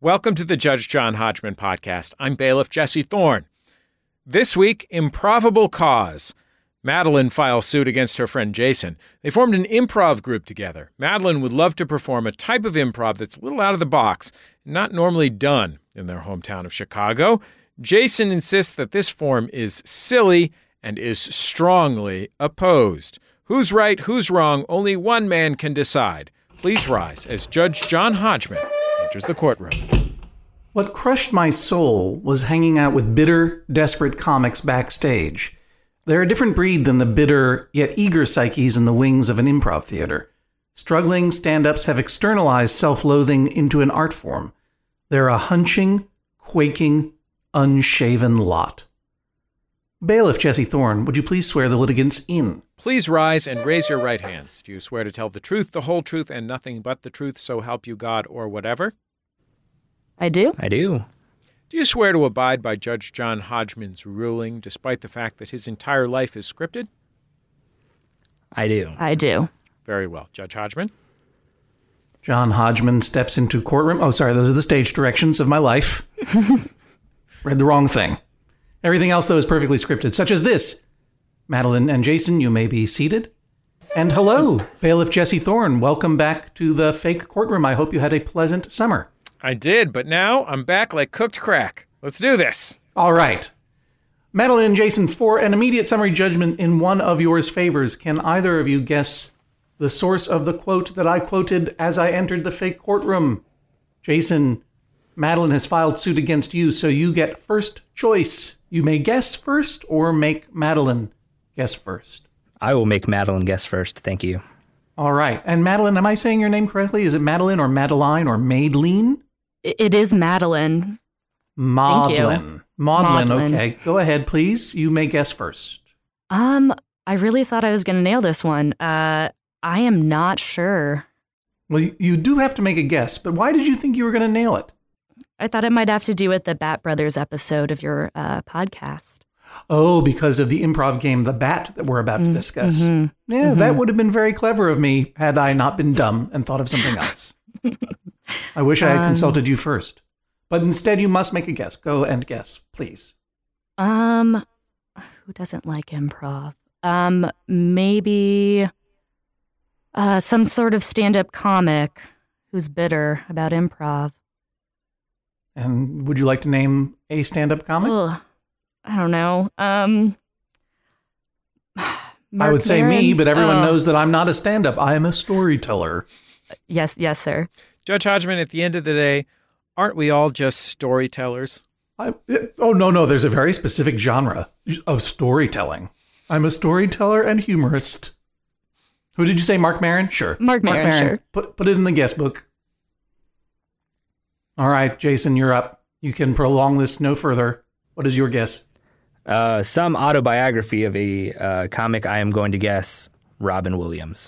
Welcome to the Judge John Hodgman podcast. I'm bailiff Jesse Thorne. This week, Improbable Cause. Madeline files suit against her friend Jason. They formed an improv group together. Madeline would love to perform a type of improv that's a little out of the box, not normally done in their hometown of Chicago. Jason insists that this form is silly and is strongly opposed. Who's right, who's wrong, only one man can decide. Please rise as Judge John Hodgman enters the courtroom. What crushed my soul was hanging out with bitter, desperate comics backstage. They're a different breed than the bitter, yet eager psyches in the wings of an improv theater. Struggling stand-ups have externalized self-loathing into an art form. They're a hunching, quaking, unshaven lot. Bailiff Jesse Thorne, would you please swear the litigants in? Please rise and raise your right hands. Do you swear to tell the truth, the whole truth, and nothing but the truth, so help you God or whatever? I do. I do. Do you swear to abide by Judge John Hodgman's ruling, despite the fact that his entire life is scripted? I do. I do. Very well. Judge Hodgman? John Hodgman steps into courtroom. Oh, sorry, those are the stage directions of my life. Read the wrong thing. Everything else, though, is perfectly scripted, such as this. Madeline and Jason, you may be seated. And hello, Bailiff Jesse Thorne. Welcome back to the fake courtroom. I hope you had a pleasant summer. I did, but now I'm back like cooked crack. Let's do this. All right. Madeline and Jason, for an immediate summary judgment in one of yours favors, can either of you guess the source of the quote that I quoted as I entered the fake courtroom? Jason, Madeline has filed suit against you, so you get first choice. You may guess first or make Madeline guess first. I will make Madeline guess first. Thank you. All right. And Madeline, am I saying your name correctly? Is it Madeline or Madeline or Madeline? It is Madeline. Maudlin. Maudlin, okay. Go ahead, please. You may guess first. I really thought I was going to nail this one. I am not sure. Well, you do have to make a guess, but why did you think you were going to nail it? I thought it might have to do with the Bat Brothers episode of your podcast. Oh, because of the improv game, The Bat, that we're about to discuss. That would have been very clever of me had I not been dumb and thought of something else. I wish I had consulted you first. But instead, you must make a guess. Go and guess, please. Who doesn't like improv? Maybe some sort of stand-up comic who's bitter about improv. And would you like to name a stand-up comic? Ugh, I don't know. I would say me, but everyone knows that I'm not a stand-up. I am a storyteller. Yes, sir. Judge Hodgman, at the end of the day, aren't we all just storytellers? No, there's a very specific genre of storytelling. I'm a storyteller and humorist. Who did you say, Mark Maron? Sure. Mark Maron, sure. Put it in the guest book. All right, Jason, you're up. You can prolong this no further. What is your guess? Some autobiography of a comic. I am going to guess Robin Williams.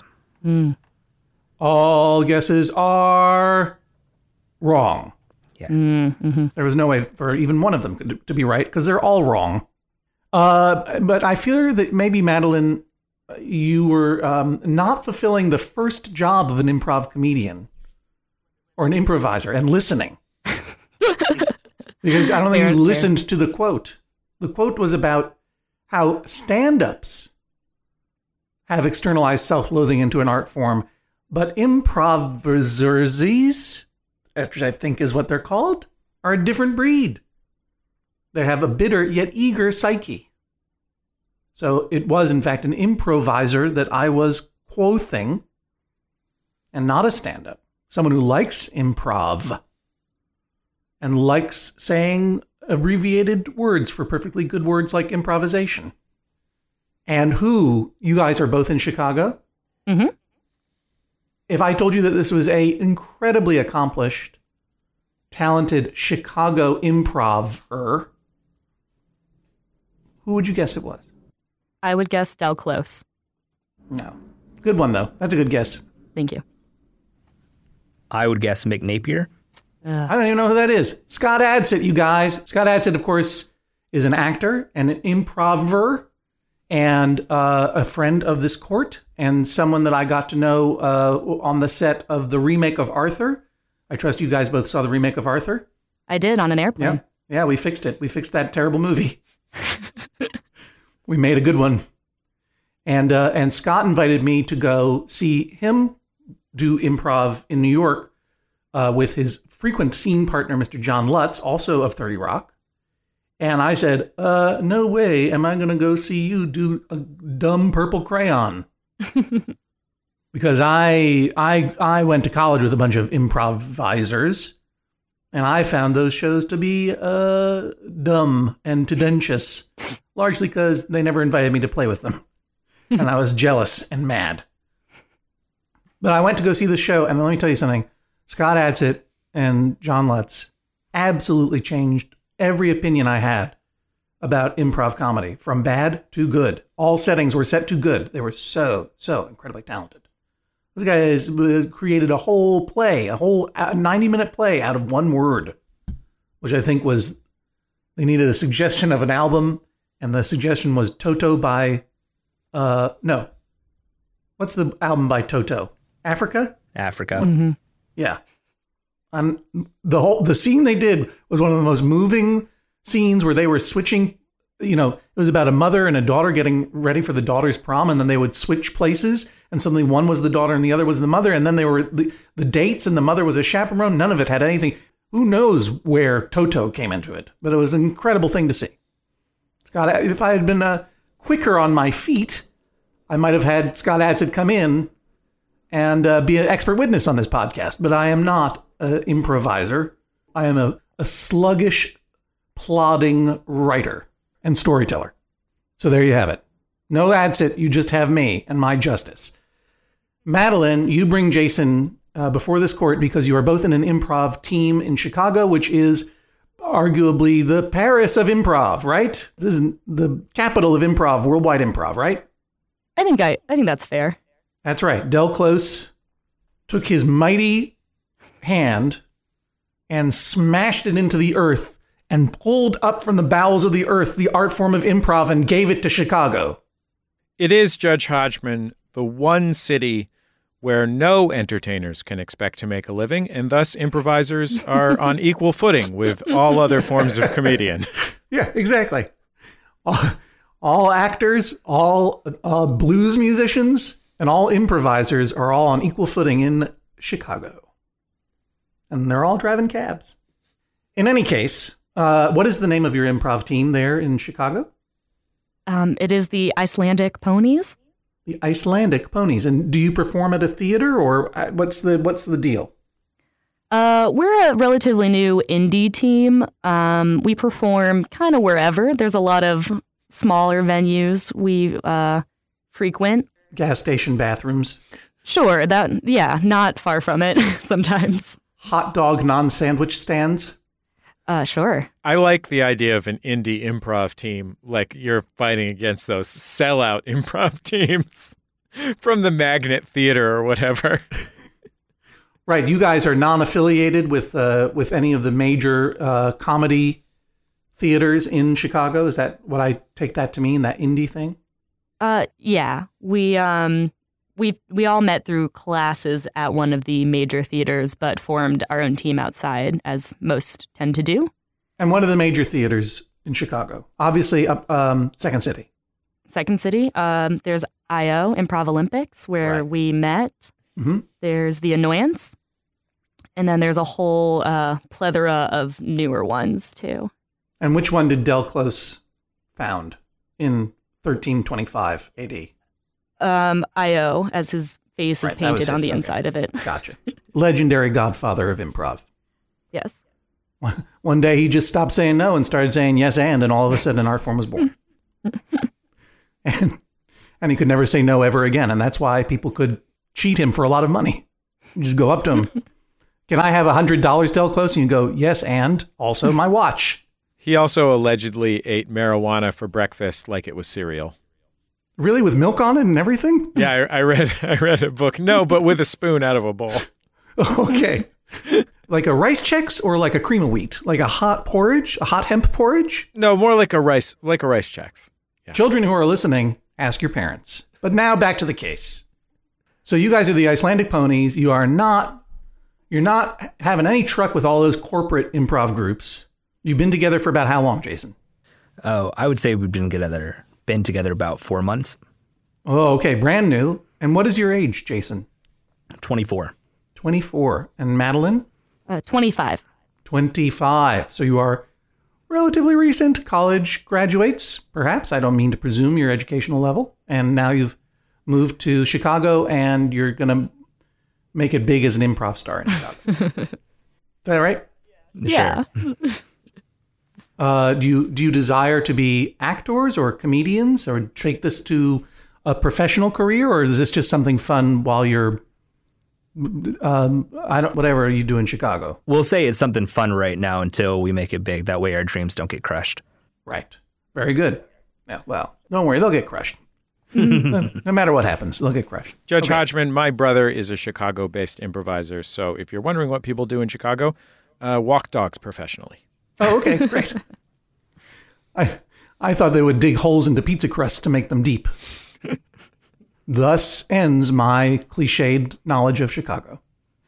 All guesses are wrong. Yes. There was no way for even one of them to be right because they're all wrong. But I feel that maybe, Madeline, you were not fulfilling the first job of an improv comedian or an improviser and listening. Because I don't think you listened to the quote. The quote was about how stand-ups have externalized self-loathing into an art form, but improvisers, which I think is what they're called, are a different breed. They have a bitter yet eager psyche. So it was, in fact, an improviser that I was quoting, and not a stand-up. Someone who likes improv and likes saying abbreviated words for perfectly good words like improvisation. And who, you guys are both in Chicago. Mm-hmm. If I told you that this was a incredibly accomplished, talented Chicago improver, who would you guess it was? I would guess Del Close. No. Good one, though. That's a good guess. Thank you. I would guess Mick Napier. I don't even know who that is. Scott Adsit, you guys. Scott Adsit, of course, is an actor and an improver and a friend of this court and someone that I got to know on the set of the remake of Arthur I trust you guys both saw the remake of Arthur? I did on an airplane. Yeah, we fixed it. We fixed that terrible movie. We made a good one. And Scott invited me to go see him do improv in New York with his frequent scene partner, Mr. John Lutz, also of 30 Rock. And I said, no way am I going to go see you do a dumb purple crayon. Because I went to college with a bunch of improvisers, and I found those shows to be dumb and tedious, largely because they never invited me to play with them. And I was jealous and mad. But I went to go see the show, and let me tell you something. Scott Adsit and John Lutz absolutely changed every opinion I had about improv comedy, from bad to good. All settings were set to good. They were so incredibly talented. Those guys created a whole play, a whole 90-minute play out of one word, which I think was, they needed a suggestion of an album, and the suggestion was Toto by, no. What's the album by Toto? Africa? Africa. Mm-hmm. Yeah. The scene they did was one of the most moving scenes, where they were switching, it was about a mother and a daughter getting ready for the daughter's prom, and then they would switch places, and suddenly one was the daughter and the other was the mother, and then they were the dates, and the mother was a chaperone. None of it had anything. Who knows where Toto came into it, but it was an incredible thing to see. Scott, if I had been quicker on my feet, I might have had Scott Adsit come in and be an expert witness on this podcast, but I am not an improviser. I am a sluggish, plodding writer and storyteller. So there you have it. No Adsit, you just have me and my justice. Madeline, you bring Jason before this court because you are both in an improv team in Chicago, which is arguably the Paris of improv, right? This is the capital of improv, worldwide improv, right? I think that's fair. That's right. Del Close took his mighty hand and smashed it into the earth and pulled up from the bowels of the earth the art form of improv and gave it to Chicago. It is, Judge Hodgman, the one city where no entertainers can expect to make a living, and thus improvisers are on equal footing with all other forms of comedian. Yeah, exactly. All actors, all blues musicians, and all improvisers are all on equal footing in Chicago. And they're all driving cabs. In any case, what is the name of your improv team there in Chicago? It is the Icelandic Ponies. The Icelandic Ponies. And do you perform at a theater, or what's the deal? We're a relatively new indie team. We perform kind of wherever. There's a lot of smaller venues we frequent. Gas station bathrooms. Sure, not far from it sometimes. Hot dog non-sandwich stands. Sure. I like the idea of an indie improv team, like you're fighting against those sellout improv teams from the Magnet Theater or whatever. Right. You guys are non-affiliated with any of the major comedy theaters in Chicago. Is that what I take that to mean, that indie thing? Yeah. We all met through classes at one of the major theaters, but formed our own team outside, as most tend to do. And what are the major theaters in Chicago? Obviously, Second City. Second City. There's I.O., Improv Olympics, where we met. Mm-hmm. There's The Annoyance. And then there's a whole plethora of newer ones, too. And which one did Del Close found in 1325 AD? I.O., as his face is painted on the inside of it. Gotcha. Legendary godfather of improv. Yes. One day he just stopped saying no and started saying yes and all of a sudden an art form was born. and he could never say no ever again. And that's why people could cheat him for a lot of money. You just go up to him. Can I have $100, Del Close? And you go, yes, and also my watch. He also allegedly ate marijuana for breakfast like it was cereal. Really? With milk on it and everything? Yeah, I read a book. No, but with a spoon out of a bowl. Okay. Like a rice Chex or like a cream of wheat? Like a hot porridge? A hot hemp porridge? No, more like a rice Chex. Yeah. Children who are listening, ask your parents. But now back to the case. So you guys are the Icelandic Ponies. You are not you're not having any truck with all those corporate improv groups. You've been together for about how long, Jason? Oh, I would say we've been together about 4 months. Oh, okay. Brand new. And what is your age, Jason? 24. 24. And Madeline? 25. 25. So you are relatively recent college graduates, perhaps. I don't mean to presume your educational level. And now you've moved to Chicago and you're going to make it big as an improv star in Chicago. Is that right? Yeah. Sure. Do you desire to be actors or comedians or take this to a professional career, or is this just something fun while you're whatever you do in Chicago? We'll say it's something fun right now until we make it big. That way our dreams don't get crushed. Right. Very good. Yeah, well, don't worry, they'll get crushed. No matter what happens, they'll get crushed. Judge Hodgman, my brother is a Chicago-based improviser, so if you're wondering what people do in Chicago, walk dogs professionally. Oh, okay, great. I thought they would dig holes into pizza crusts to make them deep. Thus ends my cliched knowledge of Chicago.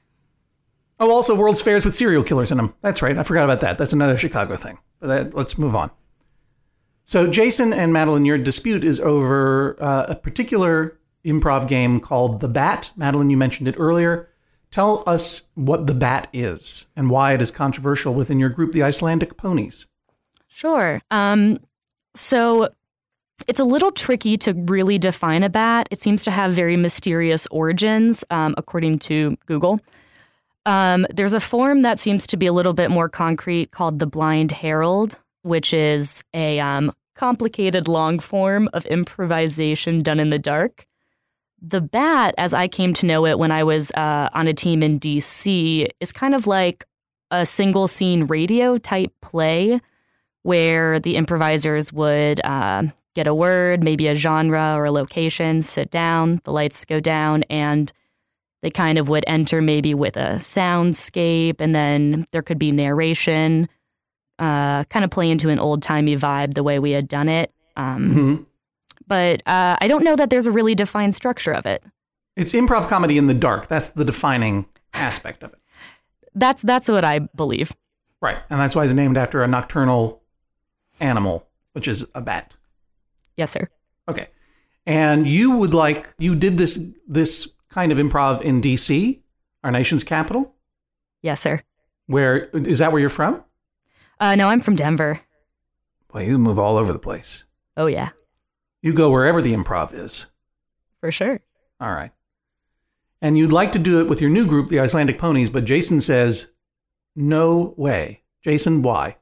Oh, also World's Fairs with serial killers in them. That's right, I forgot about that. That's another Chicago thing. But let's move on. So Jason and Madeline, your dispute is over a particular improv game called The Bat. Madeline, you mentioned it earlier. Tell us what The Bat is and why it is controversial within your group, the Icelandic Ponies. Sure. So it's a little tricky to really define a bat. It seems to have very mysterious origins, according to Google. There's a form that seems to be a little bit more concrete called the Blind Herald, which is a complicated long form of improvisation done in the dark. The bat, as I came to know it when I was on a team in DC, is kind of like a single scene radio type play where the improvisers would get a word, maybe a genre or a location, sit down, the lights go down, and they kind of would enter maybe with a soundscape, and then there could be narration, kind of play into an old-timey vibe the way we had done it. But I don't know that there's a really defined structure of it. It's improv comedy in the dark. That's the defining aspect of it. That's what I believe. Right. And that's why it's named after a nocturnal animal, which is a bat. Yes, sir. Okay. And you did this kind of improv in DC, our nation's capital? Yes, sir. Is that where you're from? No, I'm from Denver. Well, you move all over the place. Oh, yeah. You go wherever the improv is. For sure. All right. And you'd like to do it with your new group, the Icelandic Ponies, but Jason says, no way. Jason, why?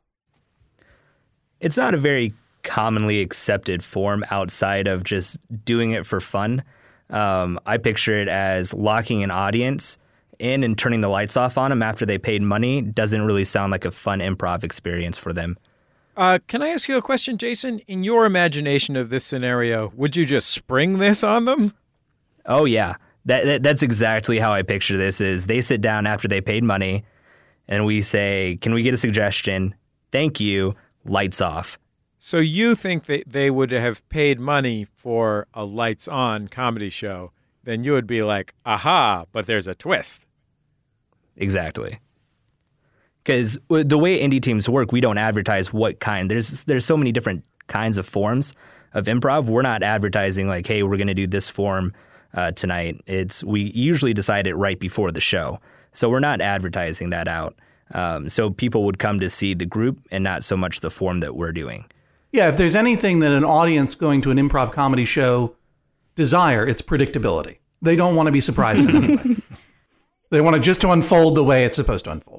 It's not a very commonly accepted form outside of just doing it for fun. I picture it as locking an audience in and turning the lights off on them after they paid money. Doesn't really sound like a fun improv experience for them. Can I ask you a question, Jason? In your imagination of this scenario, would you just spring this on them? Oh, yeah. That's exactly how I picture this is they sit down after they paid money and we say, can we get a suggestion? Thank you. Lights off. So you think that they would have paid money for a lights-on comedy show, then you would be like, aha, but there's a twist. Exactly. Because the way indie teams work, we don't advertise what kind. There's so many different kinds of forms of improv. We're not advertising like, hey, we're going to do this form tonight. We usually decide it right before the show. So we're not advertising that out. So people would come to see the group and not so much the form that we're doing. Yeah, if there's anything that an audience going to an improv comedy show desire, it's predictability. They don't want to be surprised in any way. They want it just to unfold the way it's supposed to unfold.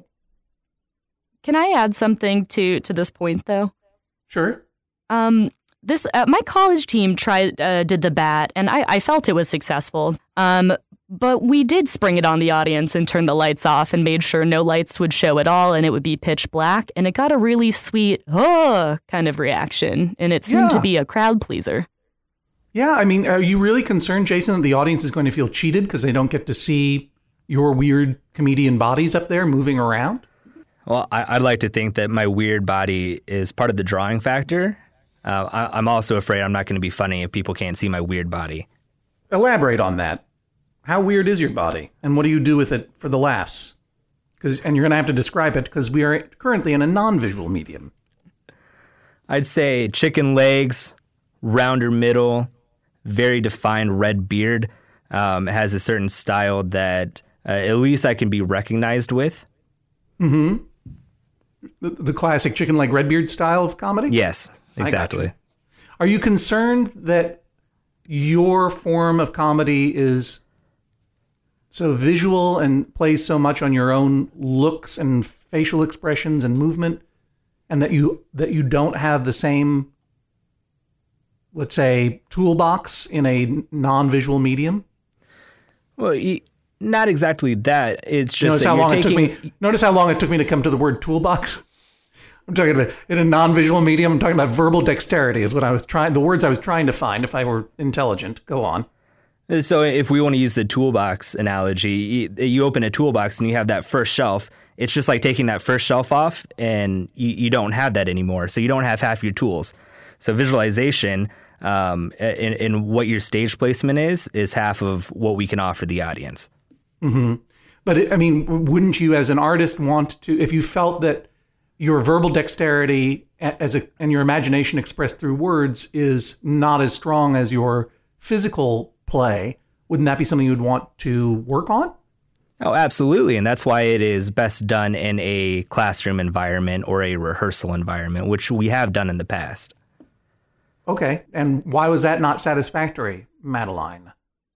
Can I add something to this point, though? Sure. My college team did the bat, and I felt it was successful. But we did spring it on the audience and turn the lights off and made sure no lights would show at all and it would be pitch black. And it got a really sweet, kind of reaction. And it seemed to be a crowd pleaser. Yeah, I mean, are you really concerned, Jason, that the audience is going to feel cheated because they don't get to see your weird comedian bodies up there moving around? Well, I'd like to think that my weird body is part of the drawing factor. I'm also afraid I'm not going to be funny if people can't see my weird body. Elaborate on that. How weird is your body? And what do you do with it for the laughs? and you're going to have to describe it because we are currently in a non-visual medium. I'd say chicken legs, rounder middle, very defined red beard. Has a certain style that at least I can be recognized with. Mm-hmm. The classic chicken leg Redbeard style of comedy? Yes, exactly. Are you concerned that your form of comedy is so visual and plays so much on your own looks and facial expressions and movement, and that you don't have the same, let's say, toolbox in a non-visual medium? Well, not exactly that. It's just Notice how long it took me to come to the word toolbox. I'm talking about in a non-visual medium. I'm talking about verbal dexterity is what I was trying. The words I was trying to find. If I were intelligent, go on. So if we want to use the toolbox analogy, you open a toolbox and you have that first shelf. It's just like taking that first shelf off, and you don't have that anymore. So you don't have half your tools. So visualization in what your stage placement is half of what we can offer the audience. Mm-hmm. But wouldn't you, as an artist, want to, if you felt that your verbal dexterity and your imagination expressed through words is not as strong as your physical play, wouldn't that be something you'd want to work on? Oh, absolutely. And that's why it is best done in a classroom environment or a rehearsal environment, which we have done in the past. Okay. And why was that not satisfactory, Madeline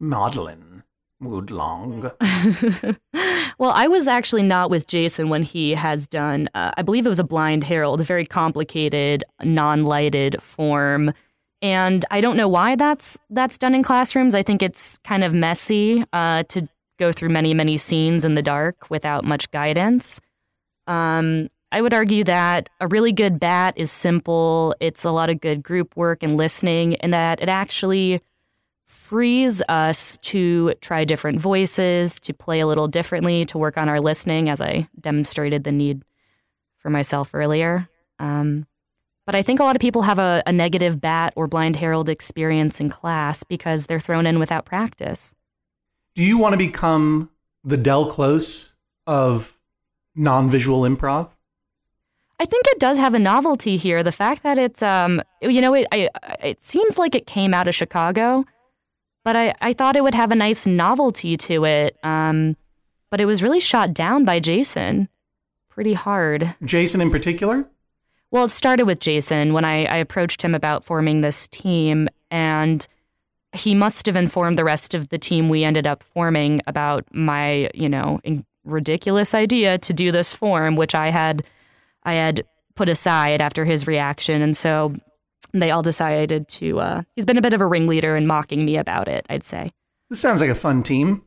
Woodlong? Well, I was actually not with Jason when he has done, I believe it was a Blind Herald, a very complicated, non-lighted form. And I don't know why that's done in classrooms. I think it's kind of messy to go through many, many scenes in the dark without much guidance. I would argue that a really good bat is simple. It's a lot of good group work and listening, and that it actually frees us to try different voices, to play a little differently, to work on our listening, as I demonstrated the need for myself earlier. But I think a lot of people have a negative bat or Blind Herald experience in class because they're thrown in without practice. Do you want to become the Del Close of non-visual improv? I think it does have a novelty here. The fact that it's, it seems like it came out of Chicago, but I thought it would have a nice novelty to it. But it was really shot down by Jason pretty hard. Jason in particular? Well, it started with Jason when I approached him about forming this team, and he must have informed the rest of the team we ended up forming about my, ridiculous idea to do this form, which I had put aside after his reaction. And so they all decided to, he's been a bit of a ringleader in mocking me about it, I'd say. This sounds like a fun team.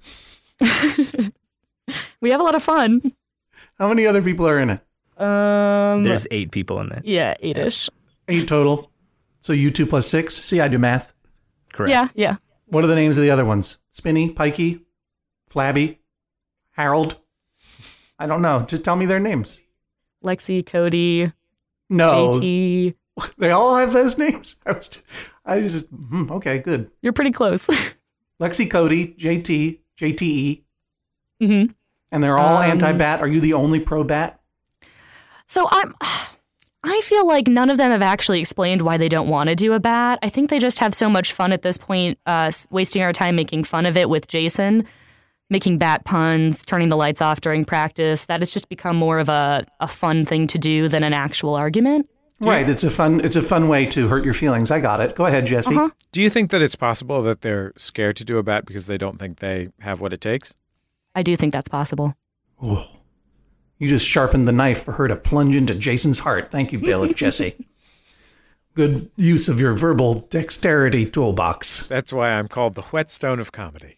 We have a lot of fun. How many other people are in it? There's 8 people in it. Yeah, 8-ish. 8 total. So you 2 plus 6. See, I do math. Correct. Yeah. What are the names of the other ones? Spinny, Pikey, Flabby, Harold? I don't know. Just tell me their names. Lexi, Cody, No. JT. They all have those names? Okay, good. You're pretty close. Lexi, Cody, JT, JTE. Mm-hmm. And they're all anti-bat. Are you the only pro-bat? So I feel like none of them have actually explained why they don't want to do a bat. I think they just have so much fun at this point, wasting our time making fun of it with Jason, making bat puns, turning the lights off during practice, that it's just become more of a fun thing to do than an actual argument. Right. It's a fun way to hurt your feelings. I got it. Go ahead, Jesse. Uh-huh. Do you think that it's possible that they're scared to do a bat because they don't think they have what it takes? I do think that's possible. Oh, you just sharpened the knife for her to plunge into Jason's heart. Thank you, Bailiff Jesse. Good use of your verbal dexterity toolbox. That's why I'm called the whetstone of comedy.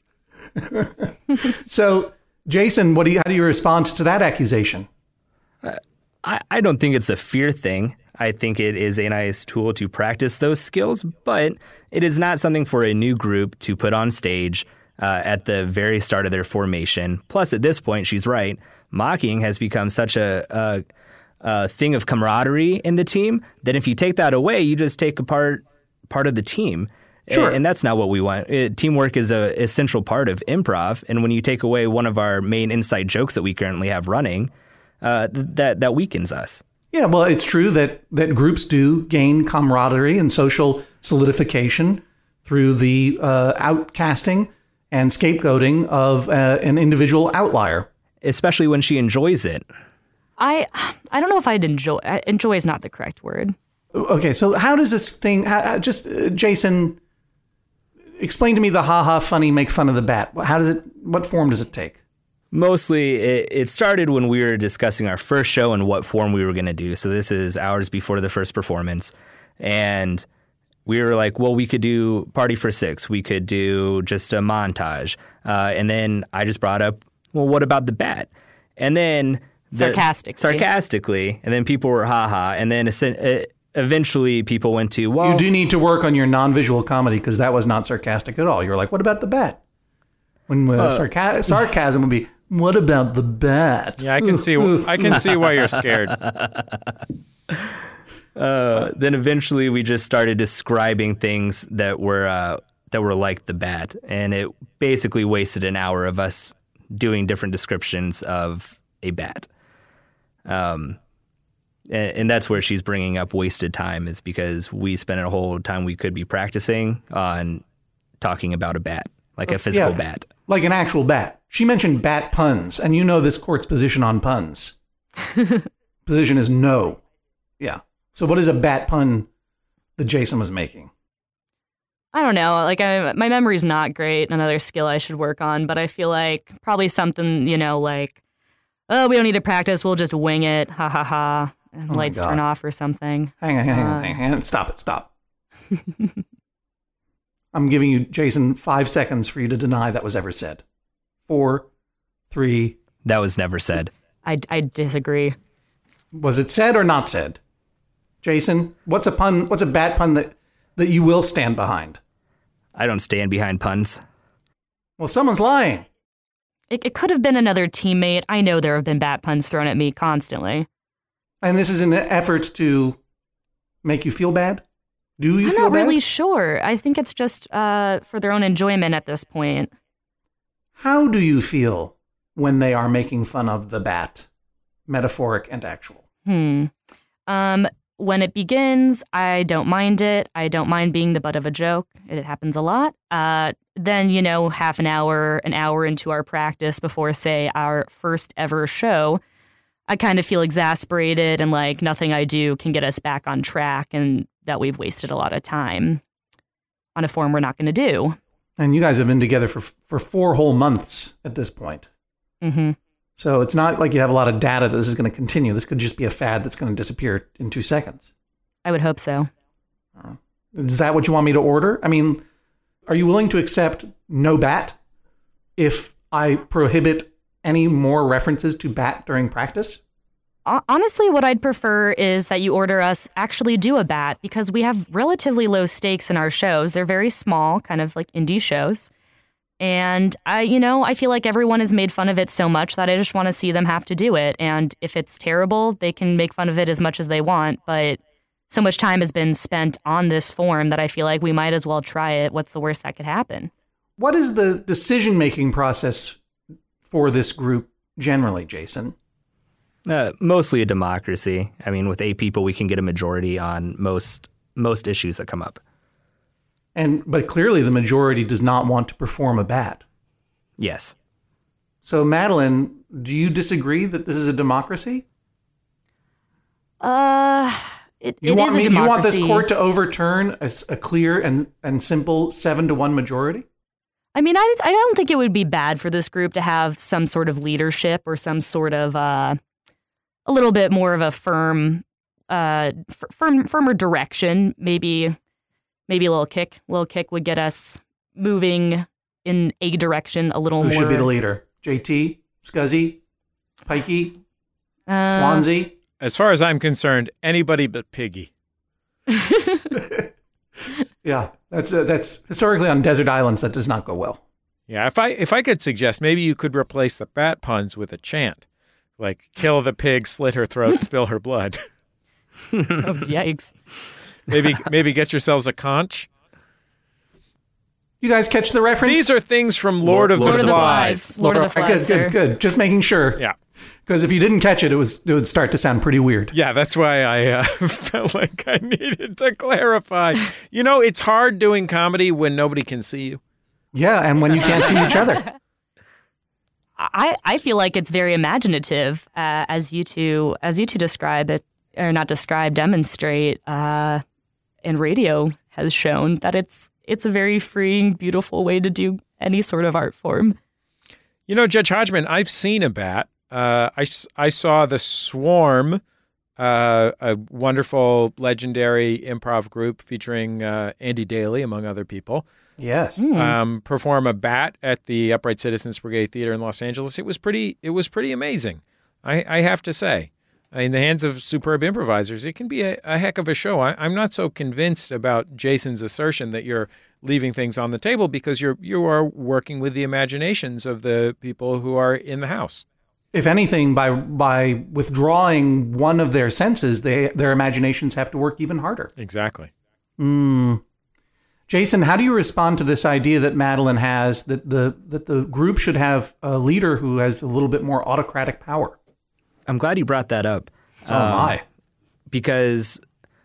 So, Jason, how do you respond to that accusation? I don't think it's a fear thing. I think it is a nice tool to practice those skills, but it is not something for a new group to put on stage at the very start of their formation. Plus, at this point, she's right. Mocking has become such a thing of camaraderie in the team that if you take that away, you just take apart part of the team. Sure. And that's not what we want. Teamwork is a essential part of improv. And when you take away one of our main inside jokes that we currently have running, that weakens us. Yeah, well, it's true that groups do gain camaraderie and social solidification through the outcasting and scapegoating of an individual outlier. Especially when she enjoys it. I don't know if I'd enjoy. Enjoy is not the correct word. Okay, so how does this thing? Jason, explain to me the ha-ha funny make fun of the bat. How does it? What form does it take? Mostly, it started when we were discussing our first show and what form we were going to do. So this is hours before the first performance. And we were like, well, we could do Party for Six. We could do just a montage. And then I just brought up, well, what about the bat? And then... Sarcastically. And then people were ha-ha. And then eventually people went to, well... You do need to work on your non-visual comedy because that was not sarcastic at all. You were like, what about the bat? When sarcasm would be, what about the bat? Yeah, I can see why you're scared. Then eventually we just started describing things that were like the bat, and it basically wasted an hour of us doing different descriptions of a bat. And that's where she's bringing up wasted time, is because we spent a whole time we could be practicing on talking about a bat, like a physical bat. Like an actual bat. She mentioned bat puns, and you know this court's position on puns. Position is no. Yeah. So what is a bat pun that Jason was making? I don't know. Like, my memory's not great. Another skill I should work on. But I feel like probably something, like, oh, we don't need to practice. We'll just wing it. Ha ha ha. And lights turn off or something. Hang on. Stop. I'm giving you, Jason, 5 seconds for you to deny that was ever said. 4, 3. That was never said. I disagree. Was it said or not said? Jason, what's a pun? What's a bat pun that you will stand behind? I don't stand behind puns. Well, someone's lying. It could have been another teammate. I know there have been bat puns thrown at me constantly. And this is an effort to make you feel bad? Do you feel bad? I'm not really sure. I think it's just for their own enjoyment at this point. How do you feel when they are making fun of the bat, metaphoric and actual? When it begins, I don't mind it. I don't mind being the butt of a joke. It happens a lot. Then, half an hour into our practice before, say, our first ever show, I kind of feel exasperated and like nothing I do can get us back on track and that we've wasted a lot of time on a form we're not going to do. And you guys have been together for 4 whole months at this point. Mm-hmm. So it's not like you have a lot of data that this is going to continue. This could just be a fad that's going to disappear in 2 seconds. I would hope so. Is that what you want me to order? I mean, are you willing to accept no bat if I prohibit any more references to bat during practice? Honestly, what I'd prefer is that you order us actually do a bat, because we have relatively low stakes in our shows. They're very small, kind of like indie shows. And I feel like everyone has made fun of it so much that I just want to see them have to do it. And if it's terrible, they can make fun of it as much as they want. But so much time has been spent on this form that I feel like we might as well try it. What's the worst that could happen? What is the decision-making process for this group generally, Jason? Mostly a democracy. I mean, with 8 people, we can get a majority on most issues that come up. But clearly the majority does not want to perform a bat. Yes. So, Madeline, do you disagree that this is a democracy? It is a democracy. You want this court to overturn a clear and simple 7-1 majority? I mean, I don't think it would be bad for this group to have some sort of leadership or some sort of a little bit more of a firmer direction. Maybe a little kick. A little kick would get us moving in a direction a little more. Who should be the leader? JT, Scuzzy, Pikey, Swansea? As far as I'm concerned, anybody but Piggy. Yeah, that's historically on desert islands that does not go well. Yeah, if I could suggest, maybe you could replace the bat puns with a chant, like "kill the pig, slit her throat, spill her blood." Oh, yikes! Maybe get yourselves a conch. You guys catch the reference? These are things from Lord of the Flies. Lord of the Flies, sir. Good. Just making sure. Yeah. Because if you didn't catch it, it would start to sound pretty weird. Yeah, that's why I felt like I needed to clarify. You know, it's hard doing comedy when nobody can see you. Yeah, and when you can't see each other. I feel like it's very imaginative, as you two describe it, or not describe, demonstrate, and radio has shown that it's a very freeing, beautiful way to do any sort of art form. You know, Judge Hodgman, I've seen a bat. I saw The Swarm, a wonderful, legendary improv group featuring Andy Daly, among other people. Yes. Perform a bat at the Upright Citizens Brigade Theater in Los Angeles. It was pretty amazing, I have to say. In the hands of superb improvisers, it can be a heck of a show. I'm not so convinced about Jason's assertion that you're leaving things on the table, because you are working with the imaginations of the people who are in the house. If anything, by withdrawing one of their senses, their imaginations have to work even harder. Exactly. Jason, how do you respond to this idea that Madeline has that the group should have a leader who has a little bit more autocratic power? I'm glad you brought that up. So am I. Because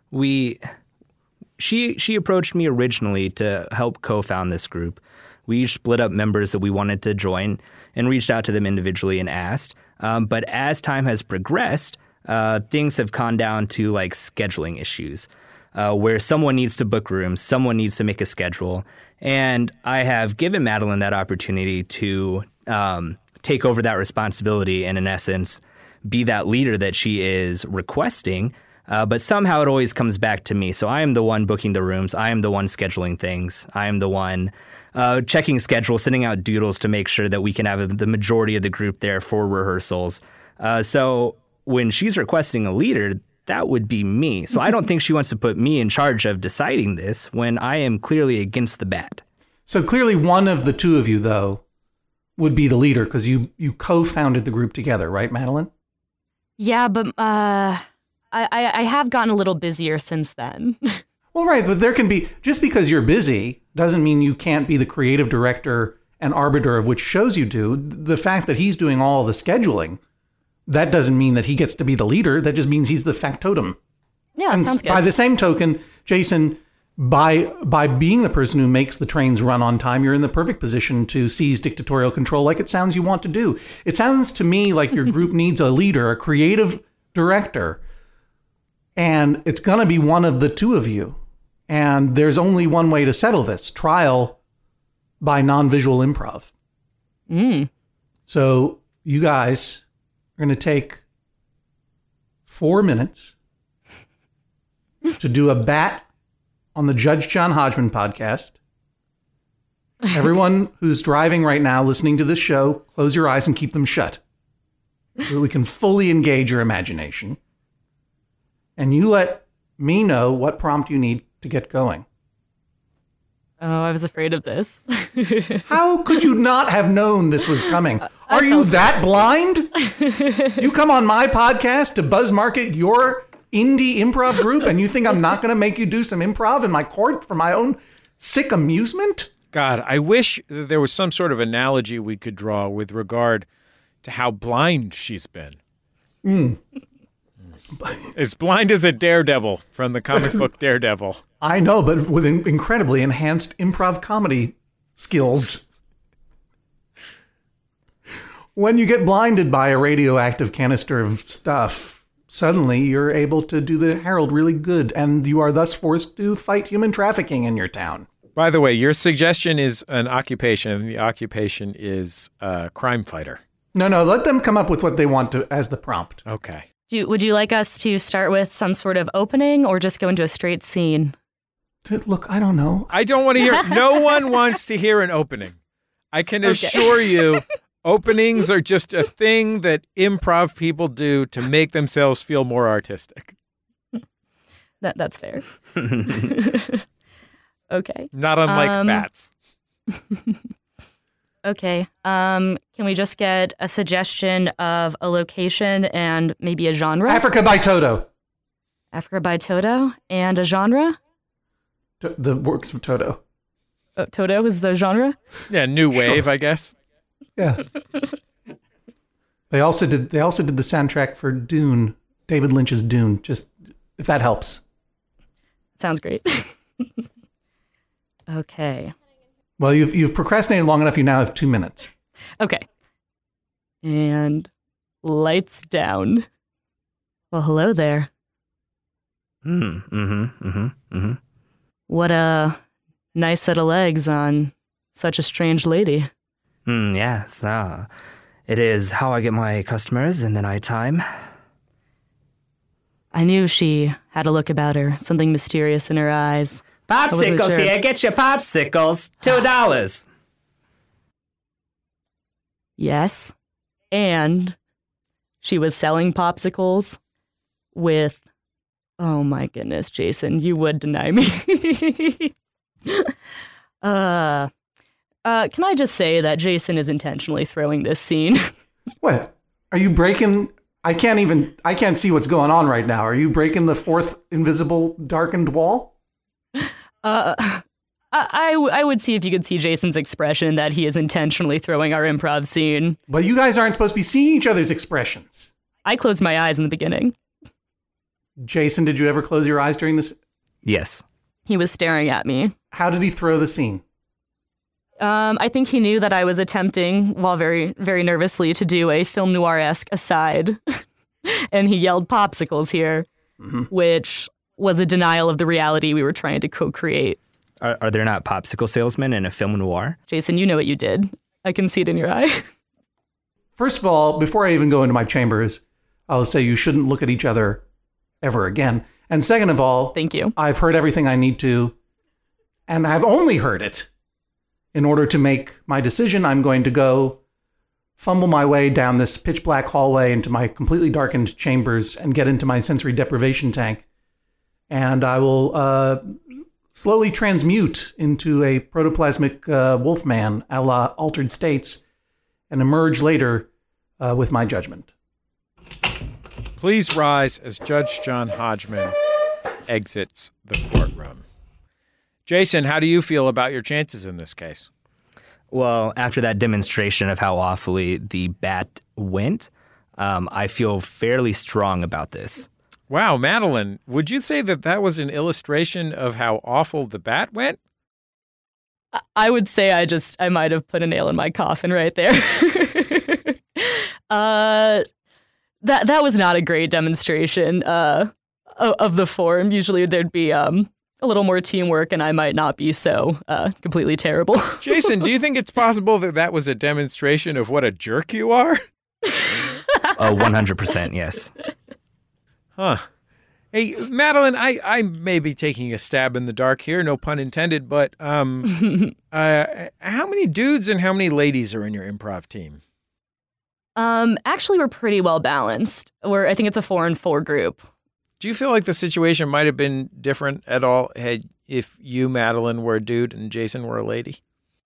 she approached me originally to help co-found this group. We each split up members that we wanted to join and reached out to them individually and asked. But as time has progressed, things have gone down to like scheduling issues, where someone needs to book rooms, someone needs to make a schedule. And I have given Madeline that opportunity to take over that responsibility and, in essence, be that leader that she is requesting. But somehow it always comes back to me. So I am the one booking the rooms. I am the one scheduling things. I am the one checking schedules, sending out doodles to make sure that we can have the majority of the group there for rehearsals. So when she's requesting a leader, that would be me. So I don't think she wants to put me in charge of deciding this when I am clearly against the bat. So clearly one of the two of you, though, would be the leader because you co-founded the group together, right, Madeline? Yeah, but I have gotten a little busier since then. Well, right, but there can be, just because you're busy doesn't mean you can't be the creative director and arbiter of which shows you do. The fact that he's doing all the scheduling, that doesn't mean that he gets to be the leader. That just means he's the factotum. Yeah, and sounds good. By the same token, Jason, by being the person who makes the trains run on time, you're in the perfect position to seize dictatorial control like it sounds you want to do. It sounds to me like your group needs a leader, a creative director, and it's going to be one of the two of you. And there's only one way to settle this: trial by non-visual improv. So you guys are going to take 4 minutes to do a bat on the Judge John Hodgman podcast. Everyone who's driving right now, listening to this show, close your eyes and keep them shut so that we can fully engage your imagination. And you let me know what prompt you need to get going. Oh, I was afraid of this. How could you not have known this was coming? Are you that blind? You come on my podcast to buzz market your indie improv group and you think I'm not going to make you do some improv in my court for my own sick amusement? God, I wish there was some sort of analogy we could draw with regard to how blind she's been. As blind as a daredevil from the comic book Daredevil. I know, but with incredibly enhanced improv comedy skills. When you get blinded by a radioactive canister of stuff, suddenly you're able to do the Herald really good, and you are thus forced to fight human trafficking in your town. By the way, your suggestion is an occupation, and the occupation is crime fighter. No, let them come up with what they want to as the prompt. Okay. Would you like us to start with some sort of opening or just go into a straight scene? Look, I don't know. I don't want to hear. No one wants to hear an opening. I can assure you, openings are just a thing that improv people do to make themselves feel more artistic. That's fair. Okay. Not unlike bats. Okay. Can we just get a suggestion of a location and maybe a genre? Africa by Toto. Africa by Toto and a genre? The works of Toto. Toto is the genre? Yeah, new wave, I guess. Yeah. They also did the soundtrack for Dune, David Lynch's Dune, just if that helps. Sounds great. Okay. Well, you've procrastinated long enough, you now have 2 minutes. Okay. And lights down. Well, hello there. What a nice set of legs on such a strange lady. Yes, it is how I get my customers in the nighttime. I knew she had a look about her, something mysterious in her eyes. Popsicles here, get your popsicles. $2. Yes. And she was selling popsicles with, oh my goodness, Jason, you would deny me. Can I just say that Jason is intentionally throwing this scene? What? Are you breaking? I can't see what's going on right now. Are you breaking the fourth invisible darkened wall? I would see if you could see Jason's expression that he is intentionally throwing our improv scene. But you guys aren't supposed to be seeing each other's expressions. I closed my eyes in the beginning. Jason, did you ever close your eyes during this? Yes. He was staring at me. How did he throw the scene? I think he knew that I was attempting, while very, very nervously, to do a film noir-esque aside. And he yelled popsicles here, which was a denial of the reality we were trying to co-create. Are there not popsicle salesmen in a film noir? Jason, you know what you did. I can see it in your eye. First of all, before I even go into my chambers, I'll say you shouldn't look at each other ever again. And second of all, thank you. I've heard everything I need to, and I've only heard it. In order to make my decision, I'm going to go fumble my way down this pitch black hallway into my completely darkened chambers and get into my sensory deprivation tank. And I will slowly transmute into a protoplasmic wolfman a la Altered States and emerge later with my judgment. Please rise as Judge John Hodgman exits the courtroom. Jason, how do you feel about your chances in this case? Well, after that demonstration of how awfully the bat went, I feel fairly strong about this. Wow, Madeline, would you say that that was an illustration of how awful the bat went? I would say I might have put a nail in my coffin right there. That was not a great demonstration of the form. Usually there'd be a little more teamwork, and I might not be so completely terrible. Jason, do you think it's possible that that was a demonstration of what a jerk you are? 100%, yes. Huh. Hey, Madeline, I may be taking a stab in the dark here, no pun intended, but how many dudes and how many ladies are in your improv team? Actually, we're pretty well balanced. I think it's a 4-and-4 group. Do you feel like the situation might have been different at all if you, Madeline, were a dude and Jason were a lady?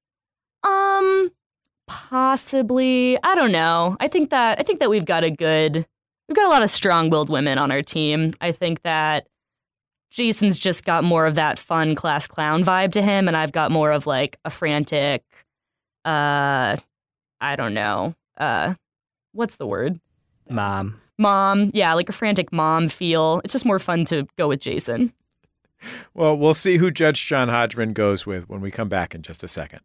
Possibly. I don't know. I think that we've got a lot of strong-willed women on our team. I think that Jason's just got more of that fun class clown vibe to him, and I've got more of like a frantic, I don't know, what's the word? Mom, yeah, like a frantic mom feel. It's just more fun to go with Jason. Well, we'll see who Judge John Hodgman goes with when we come back in just a second.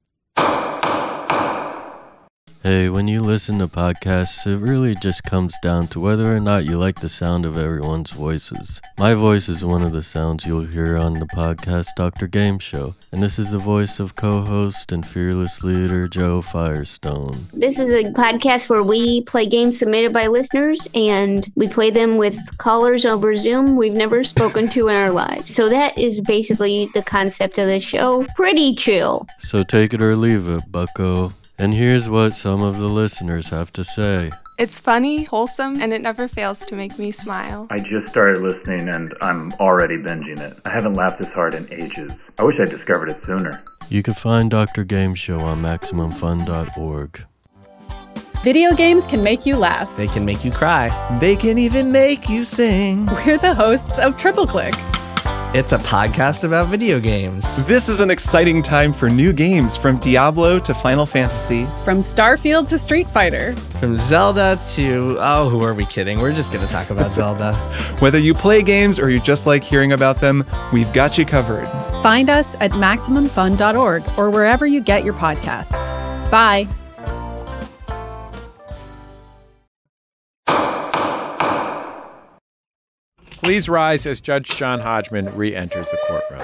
Hey, when you listen to podcasts, it really just comes down to whether or not you like the sound of everyone's voices. My voice is one of the sounds you'll hear on the podcast Dr. Game Show, and this is the voice of co-host and fearless leader Joe Firestone. This is a podcast where we play games submitted by listeners, and we play them with callers over Zoom we've never spoken to in our lives. So that is basically the concept of the show. Pretty chill. So take it or leave it, bucko. And here's what some of the listeners have to say. It's funny, wholesome, and it never fails to make me smile. I just started listening and I'm already binging it. I haven't laughed this hard in ages. I wish I discovered it sooner. You can find Dr. Game Show on MaximumFun.org. Video games can make you laugh. They can make you cry. They can even make you sing. We're the hosts of Triple Click. It's a podcast about video games. This is an exciting time for new games, from Diablo to Final Fantasy. From Starfield to Street Fighter. From Zelda to, who are we kidding? We're just going to talk about Zelda. Whether you play games or you just like hearing about them, we've got you covered. Find us at MaximumFun.org or wherever you get your podcasts. Bye. Please rise as Judge John Hodgman re-enters the courtroom.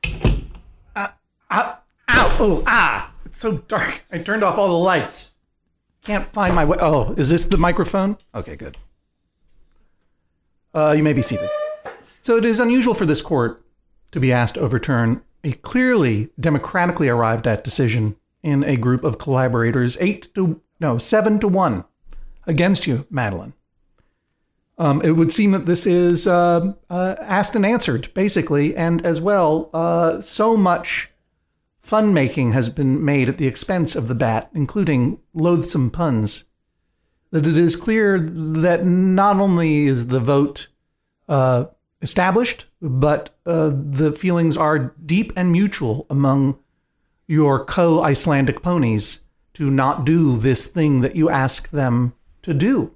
It's so dark. I turned off all the lights. Can't find my way. Oh, is this the microphone? Okay, good. You may be seated. So it is unusual for this court to be asked to overturn a clearly democratically arrived at decision in a group of collaborators, 7-1 against you, Madeline. It would seem that this is asked and answered, basically, and as well, so much fun-making has been made at the expense of the bat, including loathsome puns, that it is clear that not only is the vote established, but the feelings are deep and mutual among your co-Icelandic ponies to not do this thing that you ask them to do.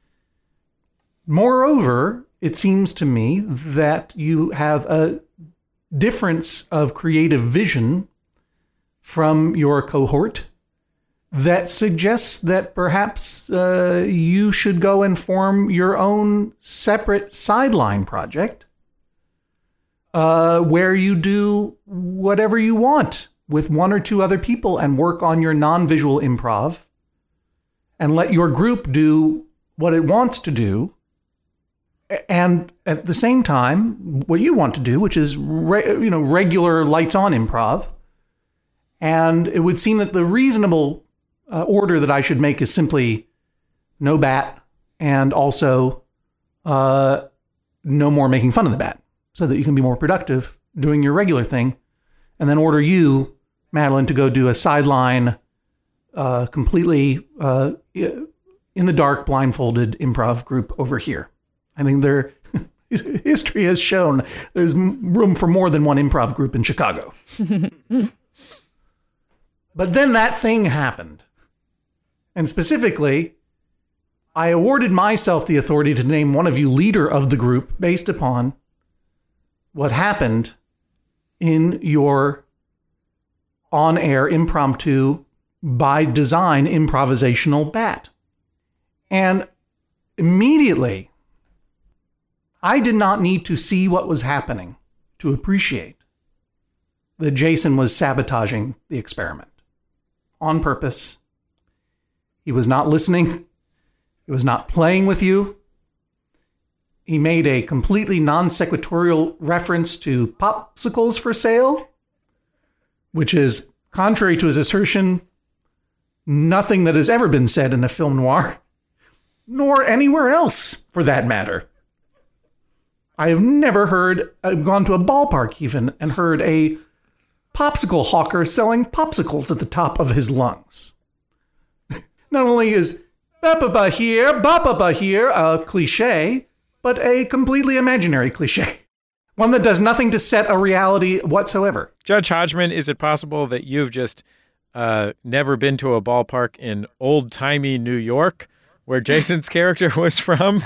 Moreover, it seems to me that you have a difference of creative vision from your cohort that suggests that perhaps you should go and form your own separate sideline project where you do whatever you want with one or two other people and work on your non-visual improv and let your group do what it wants to do. And at the same time, what you want to do, which is regular lights-on improv. And it would seem that the reasonable order that I should make is simply no bat and also no more making fun of the bat so that you can be more productive doing your regular thing. And then order you, Madeline, to go do a sideline, completely in the dark, blindfolded improv group over here. I mean, history has shown there's room for more than one improv group in Chicago. But then that thing happened. And specifically, I awarded myself the authority to name one of you leader of the group based upon what happened in your on-air impromptu, by design, improvisational bat. And immediately, I did not need to see what was happening to appreciate that Jason was sabotaging the experiment on purpose. He was not listening. He was not playing with you. He made a completely non-sequitorial reference to popsicles for sale, which is, contrary to his assertion, nothing that has ever been said in a film noir, nor anywhere else for that matter. I have never gone to a ballpark even, and heard a popsicle hawker selling popsicles at the top of his lungs. Not only is ba-ba-ba here, ba-ba-ba here a cliche, but a completely imaginary cliche. One that does nothing to set a reality whatsoever. Judge Hodgman, is it possible that you've just never been to a ballpark in old-timey New York, where Jason's character was from?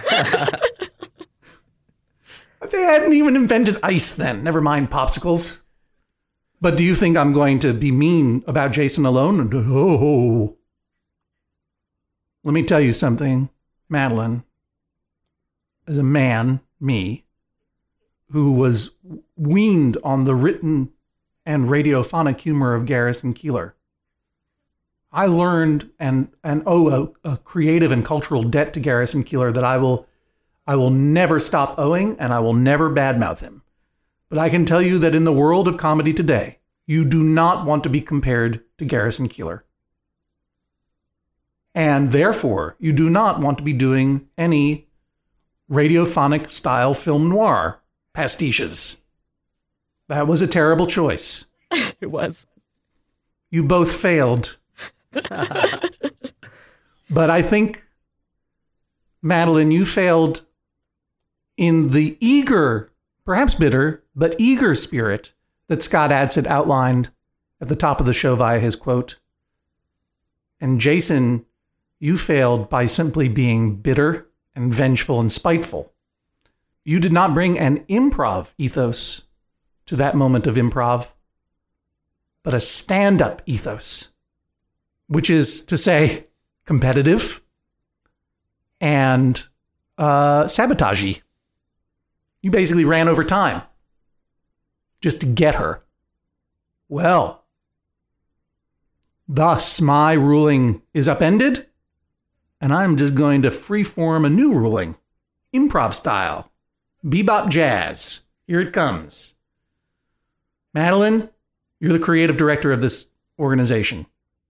They hadn't even invented ice then, never mind popsicles. But do you think I'm going to be mean about Jason alone? Oh. Let me tell you something, Madeline. As a man, me, who was weaned on the written and radiophonic humor of Garrison Keillor, I learned and owe a creative and cultural debt to Garrison Keillor that I will never stop owing, and I will never badmouth him. But I can tell you that in the world of comedy today, you do not want to be compared to Garrison Keillor. And therefore, you do not want to be doing any radiophonic style film noir pastiches. That was a terrible choice. It was. You both failed. But I think, Madeline, you failed in the eager, perhaps bitter, but eager spirit that Scott Adsit outlined at the top of the show via his quote. And Jason, you failed by simply being bitter and vengeful and spiteful. You did not bring an improv ethos to that moment of improv, but a stand-up ethos, which is to say competitive and sabotagey. You basically ran over time just to get her. Well, thus my ruling is upended, and I'm just going to freeform a new ruling, improv style, bebop jazz. Here it comes. Madeline, you're the creative director of this organization.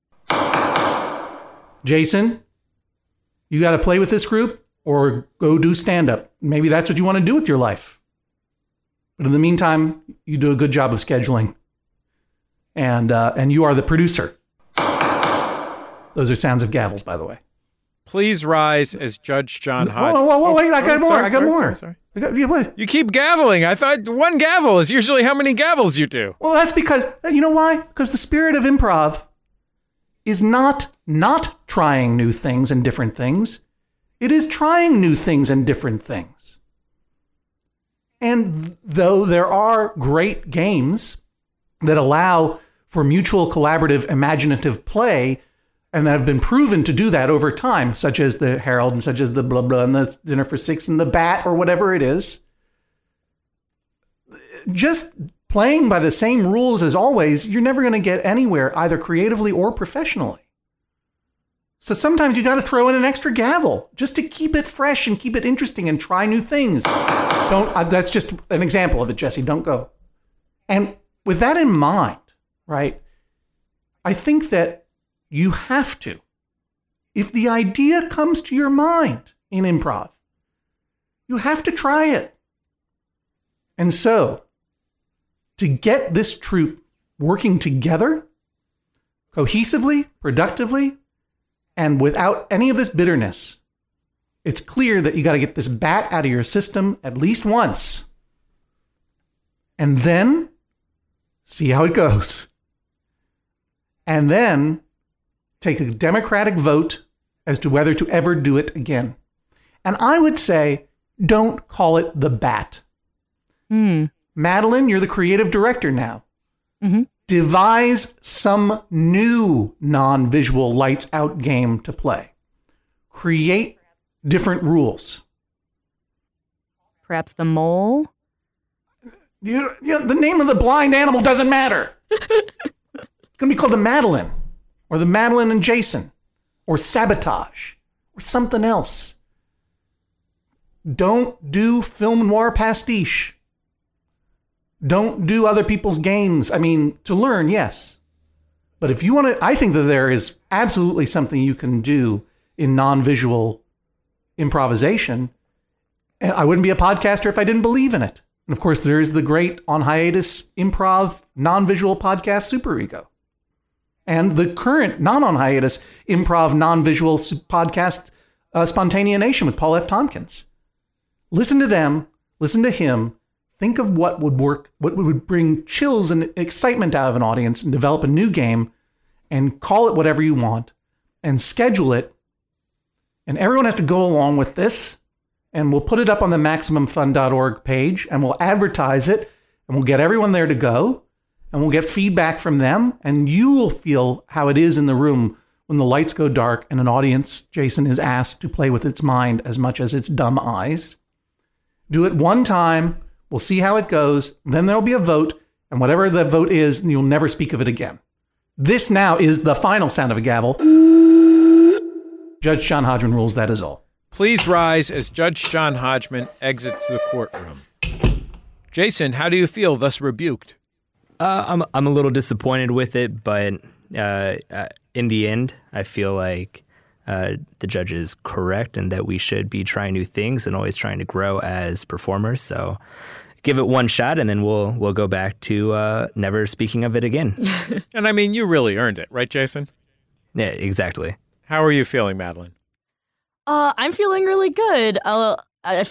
Jason, you got to play with this group or go do stand-up. Maybe that's what you want to do with your life. But in the meantime, you do a good job of scheduling. And you are the producer. Those are sounds of gavels, by the way. Please rise as Judge John Hodge. Whoa, wait, I got more. Sorry. What? You keep gaveling. I thought one gavel is usually how many gavels you do. Well, that's because, you know why? Because the spirit of improv is not trying new things and different things. It is trying new things and different things. And though there are great games that allow for mutual collaborative imaginative play and that have been proven to do that over time, such as the Herald and such as the blah blah and the Dinner for Six and the Bat or whatever it is, just playing by the same rules as always, you're never going to get anywhere, either creatively or professionally. So sometimes you got to throw in an extra gavel just to keep it fresh and keep it interesting and try new things. That's just an example of it, Jesse. Don't go. And with that in mind, right, I think that you have to, if the idea comes to your mind in improv, you have to try it. And so, to get this troupe working together, cohesively, productively, and without any of this bitterness, it's clear that you got to get this bat out of your system at least once. And then see how it goes. And then take a democratic vote as to whether to ever do it again. And I would say, don't call it the bat. Madeline, you're the creative director now. Mm-hmm. Devise some new non-visual lights out game to play. Create different rules. Perhaps the mole? The name of the blind animal doesn't matter. It's going to be called the Madeline, or the Madeline and Jason, or Sabotage, or something else. Don't do film noir pastiche. Don't do other people's games. I mean, to learn, yes. But if you want to, I think that there is absolutely something you can do in non-visual improvisation. And I wouldn't be a podcaster if I didn't believe in it. And of course, there is the great on hiatus improv non-visual podcast Super Ego. And the current non-on hiatus improv non-visual podcast Spontanea Nation with Paul F. Tompkins. Listen to them. Listen to him. Think of what would work, what would bring chills and excitement out of an audience and develop a new game and call it whatever you want and schedule it. And everyone has to go along with this. And we'll put it up on the MaximumFun.org page and we'll advertise it and we'll get everyone there to go and we'll get feedback from them. And you will feel how it is in the room when the lights go dark and an audience, Jason, is asked to play with its mind as much as its dumb eyes. Do it one time. We'll see how it goes. Then there'll be a vote. And whatever the vote is, you'll never speak of it again. This now is the final sound of a gavel. Judge John Hodgman rules, that is all. Please rise as Judge John Hodgman exits the courtroom. Jason, how do you feel thus rebuked? I'm a little disappointed with it, but in the end, I feel like the judge is correct and that we should be trying new things and always trying to grow as performers. So give it one shot and then we'll go back to never speaking of it again. And I mean, you really earned it, right, Jason? Yeah, exactly. How are you feeling, Madeline? I'm feeling really good. I feel like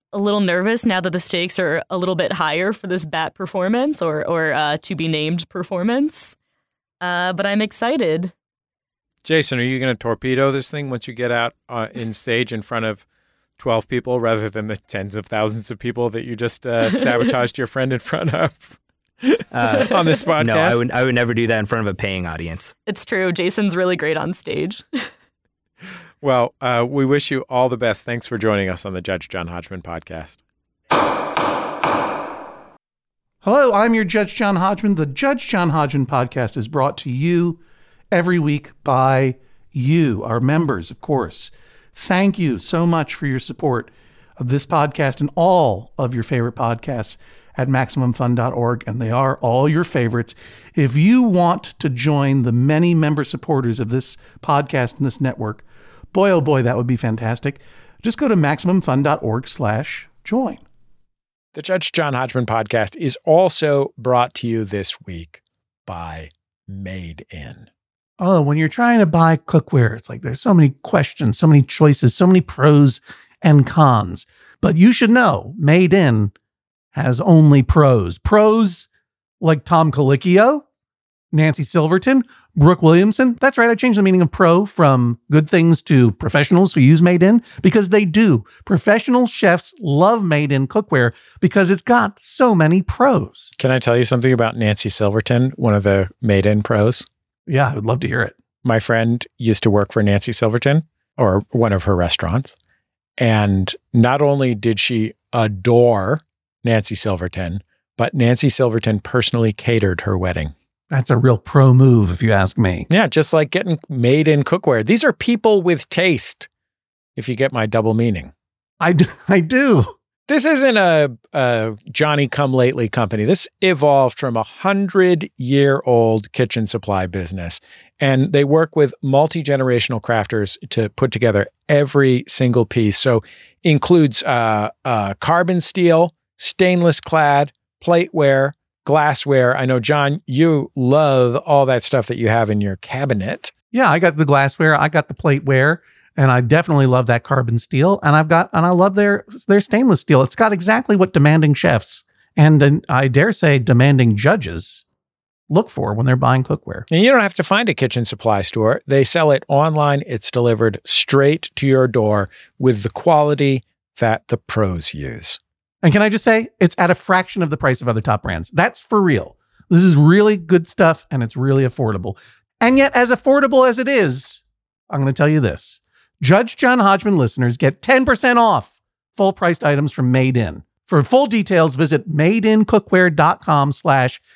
a little nervous now that the stakes are a little bit higher for this bat performance or to be named performance. But I'm excited. Jason, are you going to torpedo this thing once you get out in stage in front of 12 people rather than the tens of thousands of people that you just sabotaged your friend in front of on this podcast? No, I would never do that in front of a paying audience. It's true. Jason's really great on stage. Well, we wish you all the best. Thanks for joining us on the Judge John Hodgman podcast. Hello, I'm your Judge John Hodgman. The Judge John Hodgman podcast is brought to you every week by you, our members, of course. Thank you so much for your support of this podcast and all of your favorite podcasts at MaximumFun.org, and they are all your favorites. If you want to join the many member supporters of this podcast and this network, boy, oh boy, that would be fantastic. Just go to MaximumFun.org/join. The Judge John Hodgman podcast is also brought to you this week by Made In. Oh, when you're trying to buy cookware, it's like there's so many questions, so many choices, so many pros and cons. But you should know, Made In has only pros. Pros like Tom Colicchio, Nancy Silverton, Brooke Williamson. That's right, I changed the meaning of pro from good things to professionals who use Made In, because they do. Professional chefs love Made In cookware because it's got so many pros. Can I tell you something about Nancy Silverton, one of the Made In pros? Yeah, I would love to hear it. My friend used to work for Nancy Silverton, or one of her restaurants. And not only did she adore Nancy Silverton, but Nancy Silverton personally catered her wedding. That's a real pro move, if you ask me. Yeah, just like getting Made In cookware. These are people with taste, if you get my double meaning. I do. This isn't a Johnny-come-lately company. This evolved from 100-year-old kitchen supply business, and they work with multi-generational crafters to put together every single piece. So includes carbon steel, stainless clad, plateware, glassware. I know, John, you love all that stuff that you have in your cabinet. Yeah, I got the glassware, I got the plateware. And I definitely love that carbon steel. And I love their stainless steel. It's got exactly what demanding chefs and I dare say demanding judges look for when they're buying cookware. And you don't have to find a kitchen supply store. They sell it online. It's delivered straight to your door with the quality that the pros use. And can I just say, it's at a fraction of the price of other top brands. That's for real. This is really good stuff and it's really affordable. And yet, as affordable as it is, I'm going to tell you this. Judge John Hodgman listeners get 10% off full-priced items from Made In. For full details, visit madeincookware.com/JJHO10.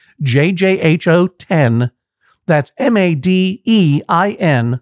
That's MADEIN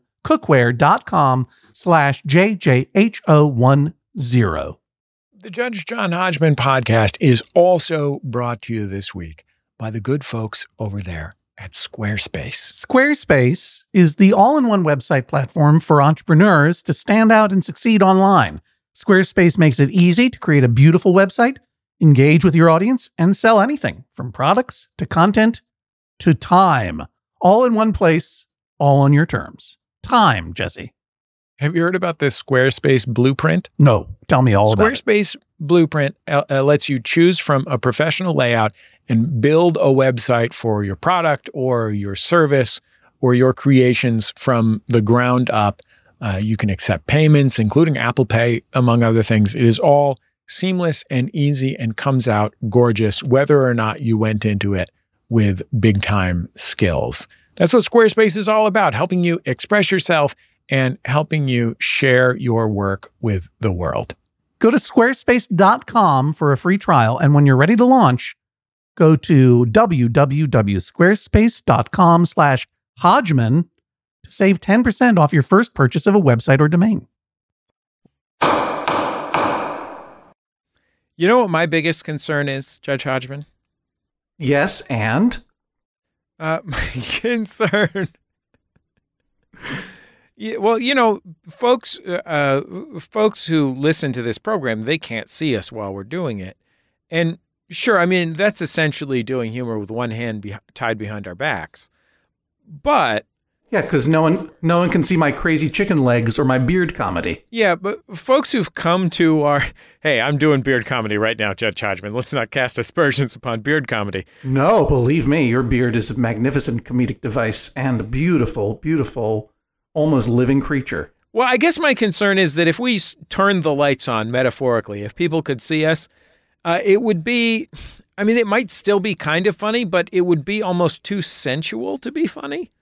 cookware.com/JJHO10. The Judge John Hodgman podcast is also brought to you this week by the good folks over there at Squarespace. Squarespace is the all-in-one website platform for entrepreneurs to stand out and succeed online. Squarespace makes it easy to create a beautiful website, engage with your audience, and sell anything from products to content to time. All in one place, all on your terms. Time, Jesse. Have you heard about this Squarespace blueprint? No. Tell me all about it. Squarespace blueprint lets you choose from a professional layout and build a website for your product or your service or your creations from the ground up. You can accept payments, including Apple Pay, among other things. It is all seamless and easy and comes out gorgeous, whether or not you went into it with big time skills. That's what Squarespace is all about, helping you express yourself and helping you share your work with the world. Go to squarespace.com for a free trial. And when you're ready to launch, go to www.squarespace.com/Hodgman to save 10% off your first purchase of a website or domain. You know what my biggest concern is, Judge Hodgman? Yes, and? My concern... Yeah, well, you know, folks who listen to this program, they can't see us while we're doing it. And sure, I mean, that's essentially doing humor with one hand tied behind our backs. But Yeah, because no one can see my crazy chicken legs or my beard comedy. Yeah, but folks who've come to our... Hey, I'm doing beard comedy right now, Judge Hodgman. Let's not cast aspersions upon beard comedy. No, believe me, your beard is a magnificent comedic device and a beautiful, beautiful, almost living creature. Well, I guess my concern is that if we turned the lights on, metaphorically, if people could see us, it would be... I mean, it might still be kind of funny, but it would be almost too sensual to be funny.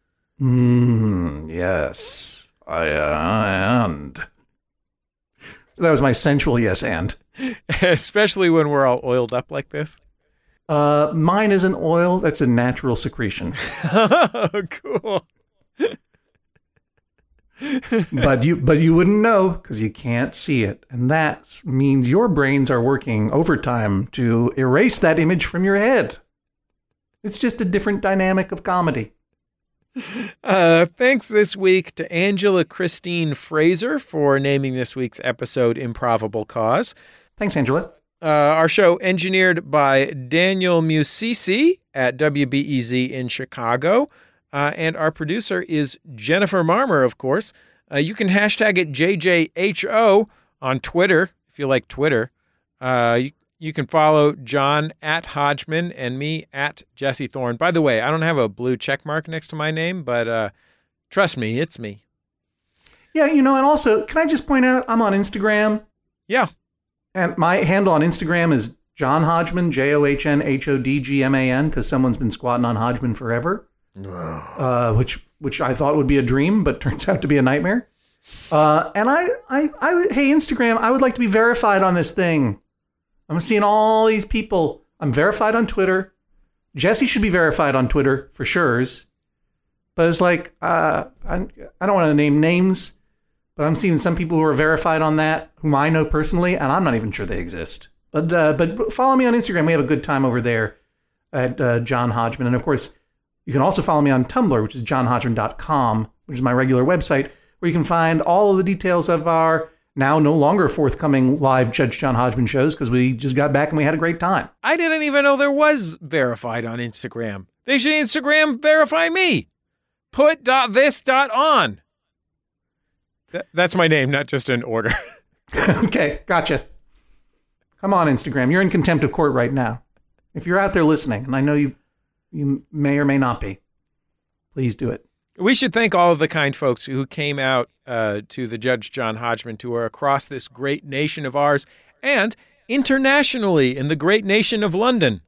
Yes. And. That was my sensual yes and. Especially when we're all oiled up like this. Mine isn't oil. That's a natural secretion. Oh, cool. But you wouldn't know because you can't see it. And that means your brains are working overtime to erase that image from your head. It's just a different dynamic of comedy. Thanks this week to Angela Christine Fraser for naming this week's episode Improbable Cause. Thanks, Angela. Our show engineered by Daniel Musisi at WBEZ in Chicago. And our producer is Jennifer Marmer, of course. You can hashtag it JJHO on Twitter, if you like Twitter. You can follow John at Hodgman and me at Jesse Thorne. By the way, I don't have a blue check mark next to my name, but trust me, it's me. Yeah, and also, can I just point out, I'm on Instagram. Yeah. And my handle on Instagram is John Hodgman, JOHNHODGMAN, because someone's been squatting on Hodgman forever, which I thought would be a dream, but turns out to be a nightmare. And hey, Instagram, I would like to be verified on this thing. I'm seeing all these people. I'm verified on Twitter. Jesse should be verified on Twitter for sure. But it's like, I don't want to name names, but I'm seeing some people who are verified on that, whom I know personally, and I'm not even sure they exist. But follow me on Instagram. We have a good time over there at John Hodgman. And of course, you can also follow me on Tumblr, which is johnhodgman.com, which is my regular website, where you can find all of the details of our now no longer forthcoming live Judge John Hodgman shows because we just got back and we had a great time. I didn't even know there was verified on Instagram. They should Instagram verify me. Put.this.on. That's my name, not just an order. Okay, gotcha. Come on, Instagram. You're in contempt of court right now. If you're out there listening, and I know you may or may not be, please do it. We should thank all of the kind folks who came out to the Judge John Hodgman tour across this great nation of ours and internationally in the great nation of London.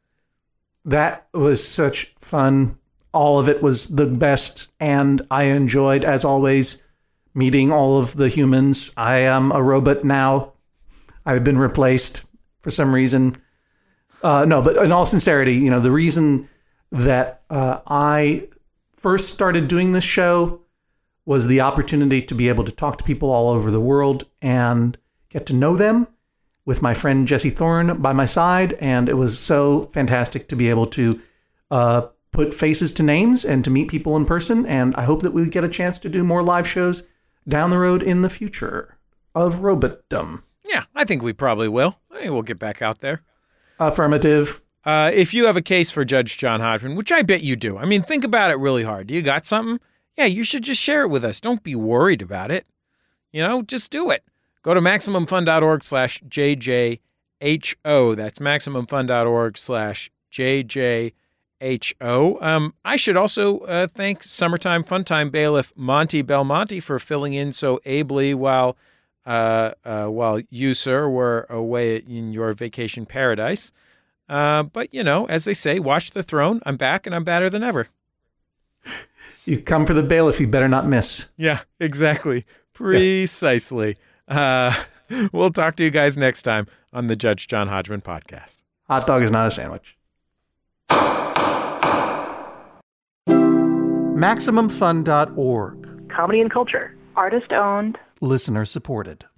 That was such fun. All of it was the best, and I enjoyed, as always, meeting all of the humans. I am a robot now. I've been replaced for some reason. No, but in all sincerity, the reason that I first started doing this show was the opportunity to be able to talk to people all over the world and get to know them with my friend Jesse Thorne by my side. And it was so fantastic to be able to put faces to names and to meet people in person. And I hope that we get a chance to do more live shows down the road in the future of robotdom. Yeah, I think we probably will. I think we'll get back out there. Affirmative. If you have a case for Judge John Hodgman, which I bet you do. I mean, think about it really hard. You got something? Yeah, you should just share it with us. Don't be worried about it. Just do it. Go to MaximumFun.org/JJHO. That's MaximumFun.org/JJHO. I should also thank Summertime Funtime bailiff Monty Belmonte for filling in so ably while you, sir, were away in your vacation paradise. But, as they say, watch the throne. I'm back and I'm badder than ever. You come for the bailiff, you better not miss. Yeah, exactly. Precisely. We'll talk to you guys next time on the Judge John Hodgman podcast. Hot dog is not a sandwich. MaximumFun.org. Comedy and culture. Artist owned. Listener supported.